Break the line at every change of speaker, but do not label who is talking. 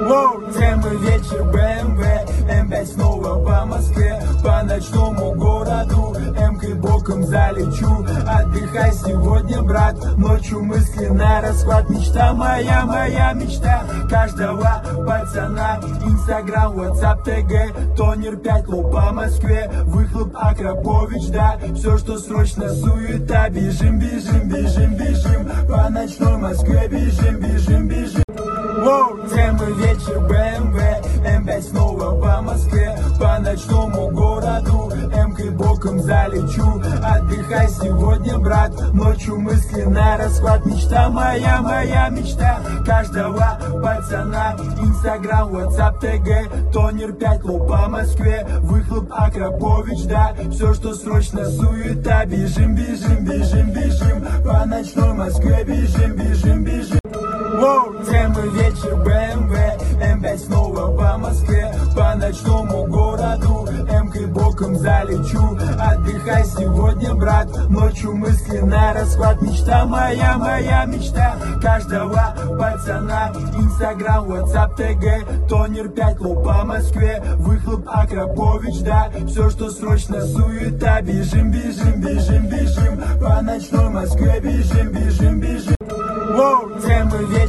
Воу, темы вечер, БМВ, М5 снова по Москве, по ночному городу, М-кой боком залечу. Отдыхай сегодня, брат, ночью мысли на расклад. Мечта моя, моя мечта каждого пацана. Инстаграм, Ватсап, ТГ, тонер 5 лоу по Москве, выхлоп Акрапович, да, все, что срочно суета. Бежим, бежим, бежим, бежим, по ночной Москве бежим, бежим, бежим. Воу, темы вечер, БМВ, М5 снова по Москве, по ночному городу, М-кой боком залечу. Отдыхай сегодня, брат, ночью мысли на расклад. Мечта моя, моя мечта каждого пацана. Инстаграм, Ватсап, ТГ, тонер 5 лоу по Москве, выхлоп Акрапович, да, все, что срочно суета. Бежим, бежим, бежим, бежим, по ночной Москве бежим, бежим, бежим. Воу, темы вечер, БМВ, М5 снова по Москве, по ночному городу, М-кой боком залечу. Отдыхай сегодня, брат, ночью мысли на расклад. Мечта моя, моя мечта каждого пацана. Инстаграм, Ватсап, ТГ, тонер 5 лоу по Москве, выхлоп Акрапович, да, все, что срочно суета. Бежим, бежим, бежим, бежим, по ночной Москве бежим, бежим, бежим. Воу, темы вечер.